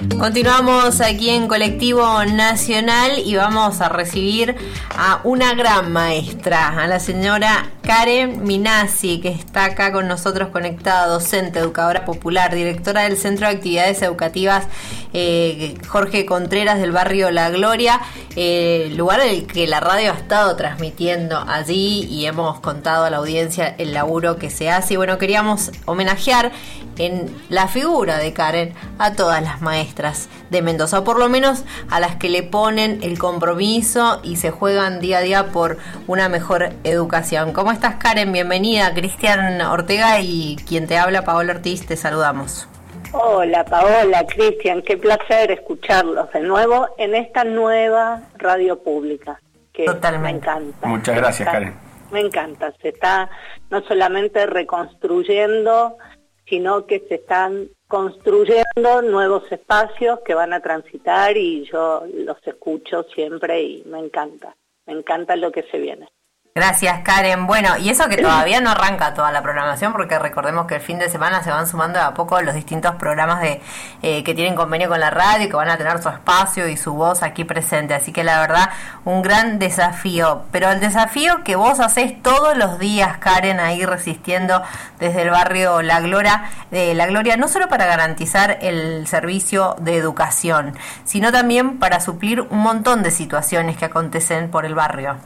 Continuamos aquí en Colectivo Nacional y vamos a recibir a una gran maestra, a la señora Karen Minasi, que está acá con nosotros conectada, docente, educadora popular, directora del Centro de Actividades Educativas Jorge Contreras del barrio La Gloria, lugar en el que la radio ha estado transmitiendo allí y hemos contado a la audiencia el laburo que se hace. Y bueno, queríamos homenajear en la figura de Karen a todas las maestras de Mendoza, o por lo menos a las que le ponen el compromiso y se juegan día a día por una mejor educación. ¿Cómo estás, Karen? Bienvenida. Cristian Ortega y quien te habla, Paola Ortiz, te saludamos. Hola Paola, Cristian, qué placer escucharlos de nuevo en esta nueva radio pública, que Totalmente. Me encanta. Muchas gracias, Karen. Me encanta, se está no solamente reconstruyendo, sino que se están construyendo nuevos espacios que van a transitar y yo los escucho siempre y me encanta lo que se viene. Gracias, Karen. Bueno, y eso que todavía no arranca toda la programación, porque recordemos que el fin de semana se van sumando de a poco los distintos programas que tienen convenio con la radio y que van a tener su espacio y su voz aquí presente. Así que la verdad, un gran desafío. Pero el desafío que vos hacés todos los días, Karen, ahí resistiendo desde el barrio La Gloria, no solo para garantizar el servicio de educación, sino también para suplir un montón de situaciones que acontecen por el barrio.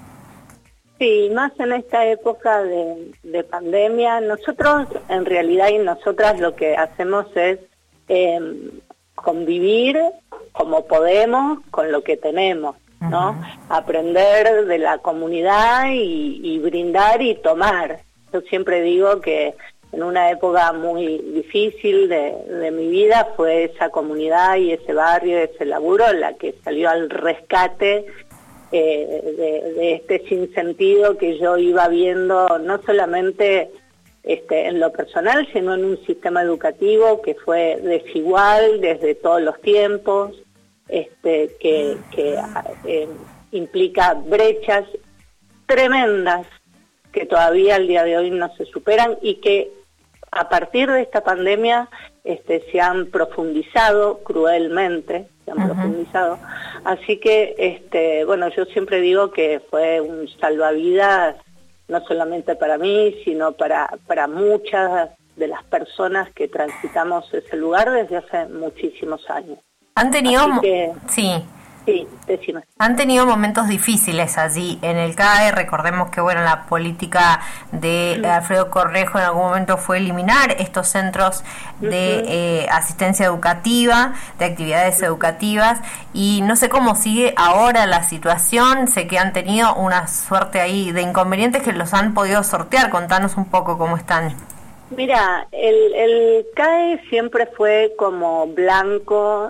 Sí, más en esta época de pandemia, nosotros en realidad y nosotras lo que hacemos es convivir como podemos con lo que tenemos, ¿no? Uh-huh. Aprender de la comunidad y brindar y tomar. Yo siempre digo que en una época muy difícil de mi vida fue esa comunidad y ese barrio, ese laburo, la que salió al rescate de este sinsentido que yo iba viendo no solamente en lo personal, sino en un sistema educativo que fue desigual desde todos los tiempos, que implica brechas tremendas que todavía al día de hoy no se superan y que a partir de esta pandemia se han profundizado cruelmente, profundizado. Así que, bueno, yo siempre digo que fue un salvavidas, no solamente para mí, sino para muchas de las personas que transitamos ese lugar desde hace muchísimos años. ¿Han tenido? Sí, decime. Han tenido momentos difíciles allí en el CAE. Recordemos que bueno, la política de Alfredo Correjo en algún momento fue eliminar estos centros de asistencia educativa, de actividades educativas, y no sé cómo sigue ahora la situación. Sé que han tenido una suerte ahí de inconvenientes que los han podido sortear. Contanos un poco cómo están. Mira, el CAE siempre fue como blanco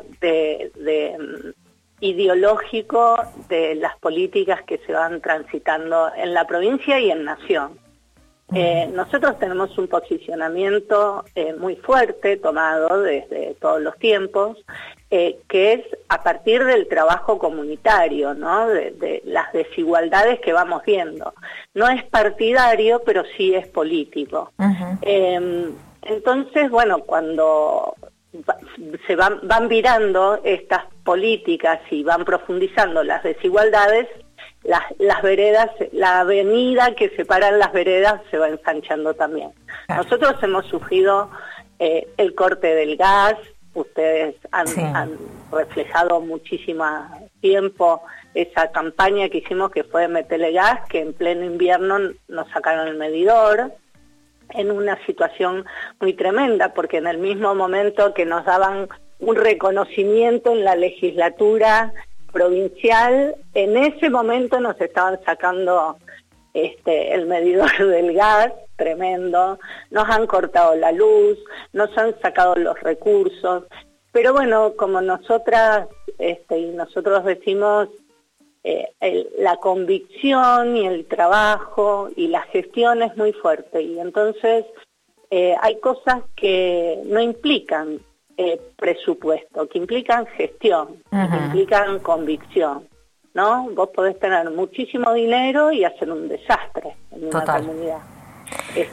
ideológico de las políticas que se van transitando en la provincia y en Nación. Nosotros tenemos un posicionamiento muy fuerte, tomado desde todos los tiempos, que es a partir del trabajo comunitario, ¿no? De las desigualdades que vamos viendo. No es partidario, pero sí es político. Entonces, bueno, cuando se van virando estas políticas y van profundizando las desigualdades, las veredas, la avenida que separan las veredas se va ensanchando también. Nosotros hemos sufrido el corte del gas, ustedes han reflejado muchísimo tiempo esa campaña que hicimos que fue Metele Gas, que en pleno invierno nos sacaron el medidor, en una situación muy tremenda, porque en el mismo momento que nos daban un reconocimiento en la legislatura provincial, en ese momento nos estaban sacando el medidor del gas, tremendo, nos han cortado la luz, nos han sacado los recursos, pero bueno, como nosotras y nosotros decimos, la convicción y el trabajo y la gestión es muy fuerte, y entonces hay cosas que no implican presupuesto, que implican gestión, que implican convicción, ¿no? Vos podés tener muchísimo dinero y hacer un desastre en una comunidad.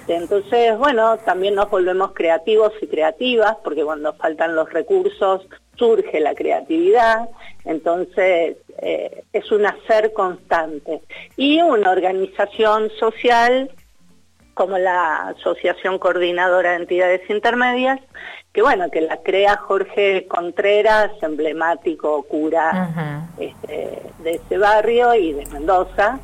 Entonces, bueno, también nos volvemos creativos y creativas, porque cuando faltan los recursos surge la creatividad, entonces es un hacer constante. Y una organización social como la Asociación Coordinadora de Entidades Intermedias, que bueno, que la crea Jorge Contreras, emblemático cura de ese barrio y de Mendoza,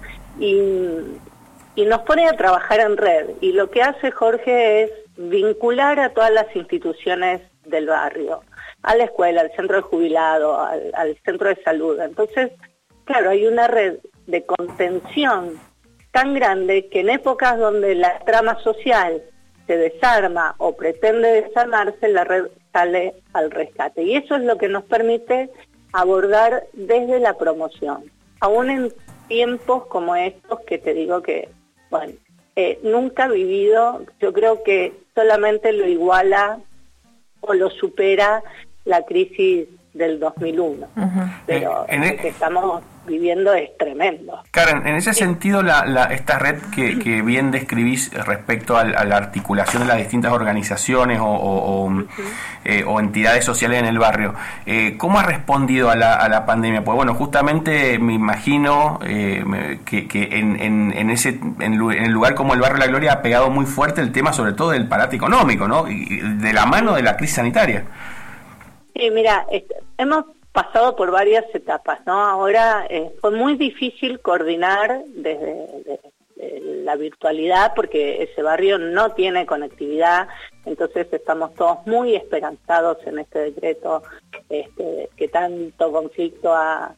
y nos pone a trabajar en red. Y lo que hace Jorge es vincular a todas las instituciones del barrio, a la escuela, al centro de jubilado, al centro de salud. Entonces, claro, hay una red de contención tan grande que en épocas donde la trama social se desarma o pretende desarmarse, la red sale al rescate. Y eso es lo que nos permite abordar desde la promoción. Aún en tiempos como estos que te digo que, bueno, nunca vivido, yo creo que solamente lo iguala o lo supera la crisis del 2001. Pero lo que estamos viviendo es tremendo. Karen, en ese sentido, esta red que bien describís respecto a la articulación de las distintas organizaciones o entidades sociales en el barrio, ¿cómo ha respondido a la pandemia? Pues bueno, justamente me imagino que en el lugar como el barrio La Gloria ha pegado muy fuerte el tema, sobre todo del parate económico, ¿no? Y de la mano de la crisis sanitaria. Sí, mira, hemos pasado por varias etapas, ¿no? Ahora fue muy difícil coordinar desde la virtualidad porque ese barrio no tiene conectividad, entonces estamos todos muy esperanzados en este decreto que tanto conflicto ha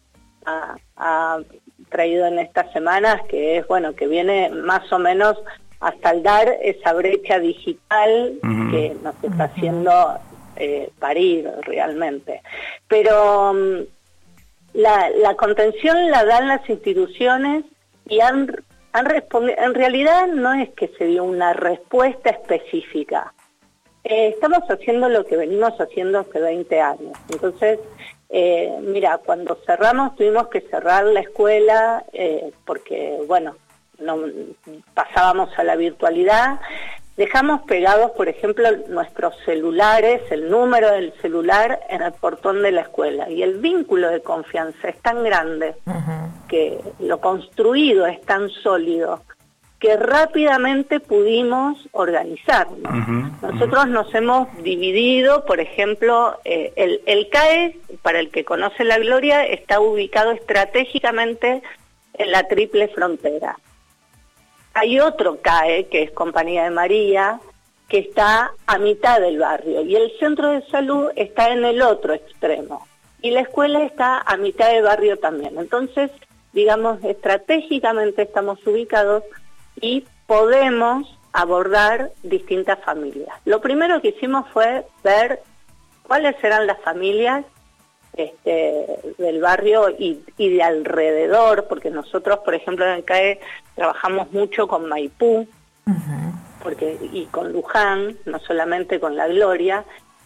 traído en estas semanas, que es, bueno, que viene más o menos a saldar esa brecha digital que nos está haciendo parir realmente. Pero la contención la dan las instituciones y han respondido. En realidad no es que se dio una respuesta específica. Estamos haciendo lo que venimos haciendo hace 20 años. Entonces, mira, cuando cerramos tuvimos que cerrar la escuela porque, bueno, no pasábamos a la virtualidad. Dejamos pegados, por ejemplo, nuestros celulares, el número del celular en el portón de la escuela. Y el vínculo de confianza es tan grande, que lo construido es tan sólido, que rápidamente pudimos organizarnos. Nosotros nos hemos dividido, por ejemplo, el CAE, para el que conoce La Gloria, está ubicado estratégicamente en la Triple Frontera. Hay otro CAE, que es Compañía de María, que está a mitad del barrio, y el centro de salud está en el otro extremo, y la escuela está a mitad del barrio también. Entonces, digamos, estratégicamente estamos ubicados y podemos abordar distintas familias. Lo primero que hicimos fue ver cuáles eran las familias del barrio y de alrededor, porque nosotros, por ejemplo, en el CAE trabajamos mucho con Maipú, y con Luján, no solamente con La Gloria,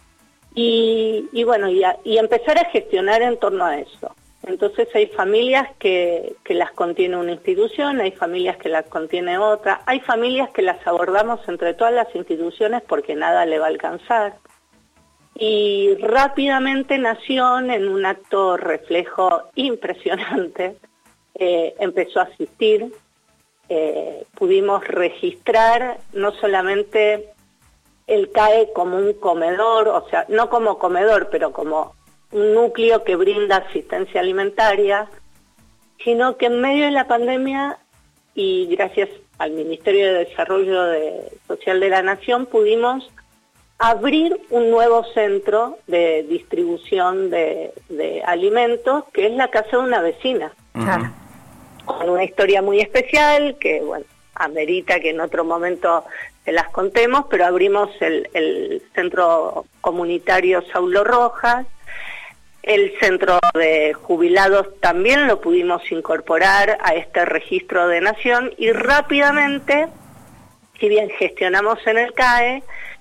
y bueno, y empezar a gestionar en torno a eso. Entonces hay familias que las contiene una institución, hay familias que las contiene otra, hay familias que las abordamos entre todas las instituciones porque nada le va a alcanzar. Y rápidamente Nación, en un acto reflejo impresionante, empezó a asistir. Pudimos registrar no solamente el CAE como un comedor, o sea, no como comedor, pero como un núcleo que brinda asistencia alimentaria, sino que en medio de la pandemia y gracias al Ministerio de Desarrollo Social de la Nación pudimos abrir un nuevo centro de distribución de alimentos, que es la casa de una vecina, con una historia muy especial, que bueno, amerita que en otro momento se las contemos, pero abrimos el centro comunitario Saulo Rojas, el centro de jubilados también lo pudimos incorporar a este registro de Nación, y rápidamente, si bien gestionamos en el CAE,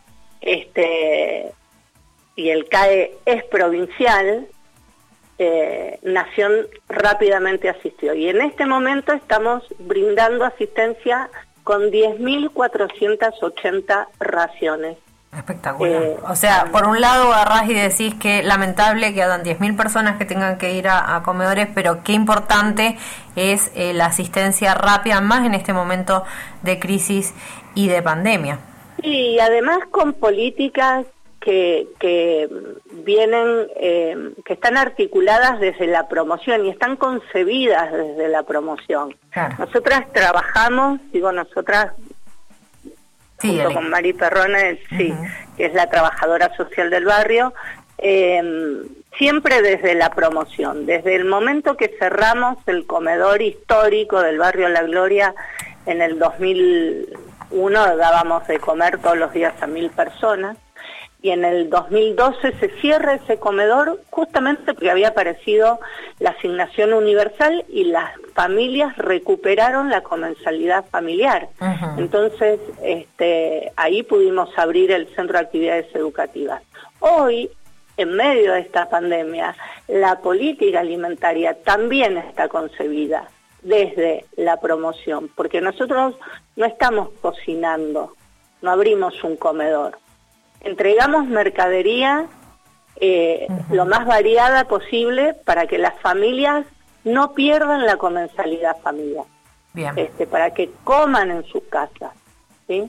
y el CAE es provincial, Nación rápidamente asistió. Y en este momento estamos brindando asistencia con 10.480 raciones Espectacular. O sea, por un lado agarrás y decís que lamentable que hagan 10.000 personas que tengan que ir a comedores, pero qué importante es la asistencia rápida, más en este momento de crisis y de pandemia. Y además con políticas que vienen, que están articuladas desde la promoción y están concebidas desde la promoción. Claro. Nosotras trabajamos, nosotras, sí, junto con Mari Perrone, sí, que es la trabajadora social del barrio, siempre desde la promoción. Desde el momento que cerramos el comedor histórico del barrio La Gloria en el 2001, dábamos de comer todos los días a 1.000 personas, y en el 2012 se cierra ese comedor justamente porque había aparecido la asignación universal y las familias recuperaron la comensalidad familiar. Entonces, ahí pudimos abrir el Centro de Actividades Educativas. Hoy, en medio de esta pandemia, la política alimentaria también está concebida desde la promoción, porque nosotros no estamos cocinando, no abrimos un comedor. Entregamos mercadería lo más variada posible para que las familias no pierdan la comensalidad familiar. Bien. Para que coman en sus casas, ¿sí?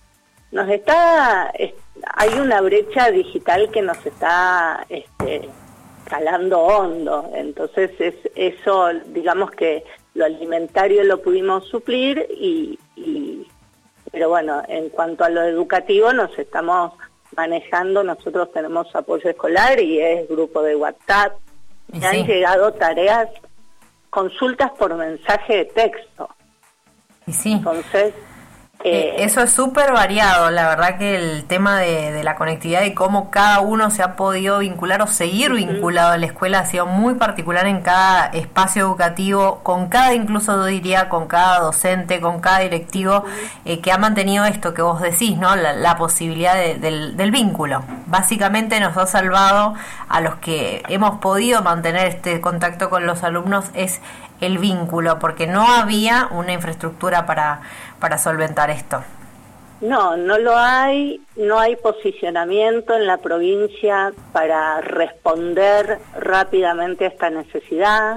Hay una brecha digital que nos está calando hondo, entonces eso, digamos que lo alimentario lo pudimos suplir pero bueno, en cuanto a lo educativo nos estamos manejando. Nosotros tenemos apoyo escolar y es grupo de WhatsApp. Me han llegado tareas, consultas por mensaje de texto. Entonces, eso es súper variado. La verdad que el tema de la conectividad y cómo cada uno se ha podido vincular o seguir vinculado a la escuela ha sido muy particular en cada espacio educativo, con cada, incluso yo diría, con cada docente, con cada directivo, que ha mantenido esto que vos decís, ¿no? La posibilidad del vínculo. Básicamente nos ha salvado a los que hemos podido mantener este contacto con los alumnos, es el vínculo, porque no había una infraestructura para solventar esto. No lo hay, no hay posicionamiento en la provincia para responder rápidamente a esta necesidad,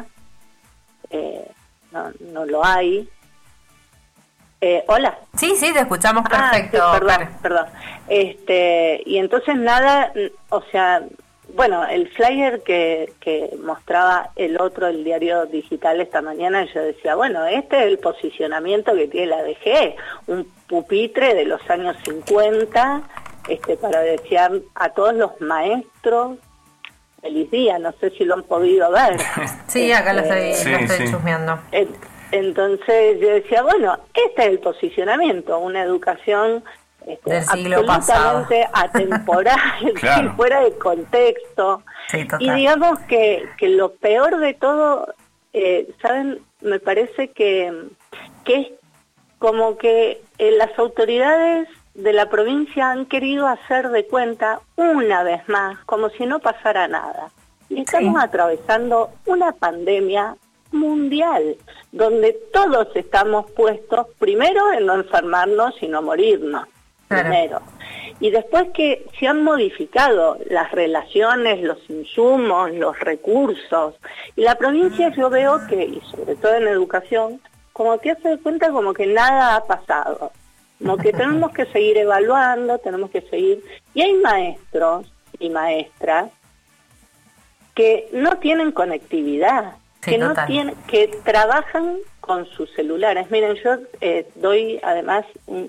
no lo hay. Hola. Sí, te escuchamos perfecto. Sí, perdón. Y entonces nada, o sea, bueno, el flyer que mostraba el diario digital esta mañana, yo decía, bueno, este es el posicionamiento que tiene la DGE, un pupitre de los años 50, para desear a todos los maestros feliz día. No sé si lo han podido ver. Sí, acá lo estoy chusmeando. Entonces yo decía, bueno, este es el posicionamiento, una educación del siglo absolutamente pasado, atemporal, claro, fuera de contexto. Sí, y digamos que lo peor de todo, ¿saben? Me parece que es como que las autoridades de la provincia han querido hacer de cuenta una vez más, como si no pasara nada. Y estamos atravesando una pandemia mundial, donde todos estamos puestos primero en no enfermarnos y no morirnos. Claro. Primero. Y después que se han modificado las relaciones, los insumos, los recursos. Y la provincia yo veo que, y sobre todo en educación, como que hace de cuenta como que nada ha pasado. Como que tenemos que seguir evaluando, tenemos que seguir. Y hay maestros y maestras que no tienen conectividad, que trabajan con sus celulares. Miren, yo doy además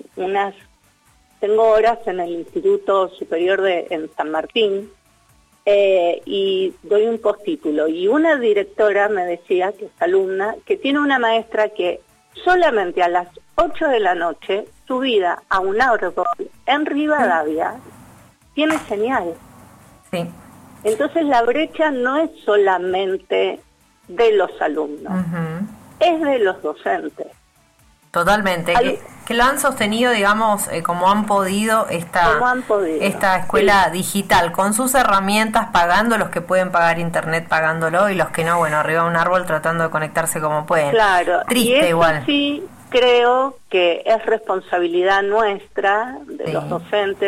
tengo horas en el Instituto Superior en San Martín, y doy un postítulo. Y una directora me decía, que es alumna, que tiene una maestra que solamente a las 8 de la noche, subida a un árbol en Rivadavia, tiene señal. Sí. Entonces la brecha no es solamente de los alumnos, es de los docentes. Totalmente, que lo han sostenido, digamos, como han podido esta escuela digital, con sus herramientas, pagando los que pueden pagar internet, pagándolo, y los que no, bueno, arriba de un árbol tratando de conectarse como pueden. Claro, triste y eso igual. Sí, creo que es responsabilidad nuestra, de los docentes,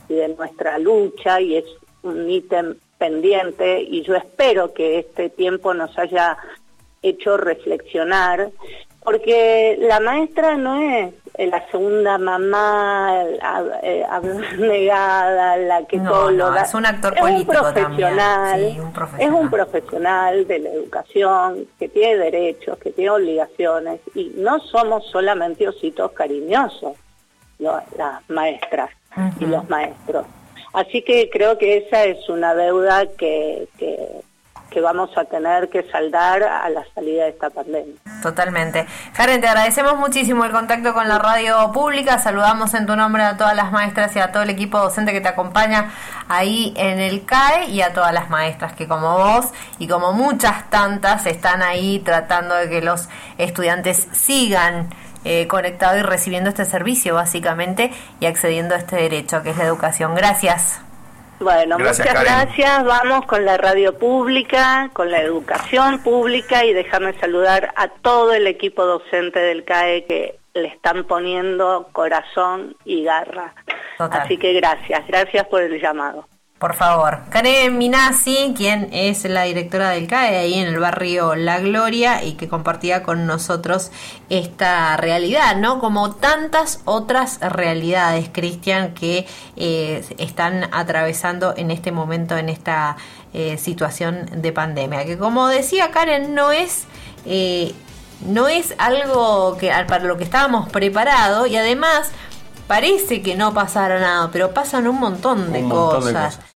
de nuestra lucha, y es un ítem pendiente, y yo espero que este tiempo nos haya hecho reflexionar, porque la maestra no es la segunda mamá abnegada, la que todo lo da. Es un actor político profesional, también. Sí, es un profesional de la educación que tiene derechos, que tiene obligaciones, y no somos solamente ositos cariñosos las maestras y los maestros. Así que creo que esa es una deuda que vamos a tener que saldar a la salida de esta pandemia. Totalmente. Karen, te agradecemos muchísimo el contacto con la radio pública. Saludamos en tu nombre a todas las maestras y a todo el equipo docente que te acompaña ahí en el CAE, y a todas las maestras que, como vos y como muchas tantas, están ahí tratando de que los estudiantes sigan conectados y recibiendo este servicio, básicamente, y accediendo a este derecho que es la educación. Gracias. Bueno, muchas gracias. Vamos con la radio pública, con la educación pública, y déjame saludar a todo el equipo docente del CAE que le están poniendo corazón y garra. Total. Así que gracias por el llamado. Por favor. Karen Minasi, quien es la directora del CAE ahí en el barrio La Gloria, y que compartía con nosotros esta realidad, ¿no? Como tantas otras realidades, Cristian, que están atravesando en este momento, en esta situación de pandemia, que, como decía Karen, no es algo que para lo que estábamos preparados, y además parece que no pasará nada, pero pasan un montón de cosas.